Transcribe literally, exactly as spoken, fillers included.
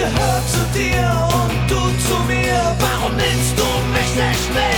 gehöre zu dir und du zu mir. Warum nimmst du mich nicht mit?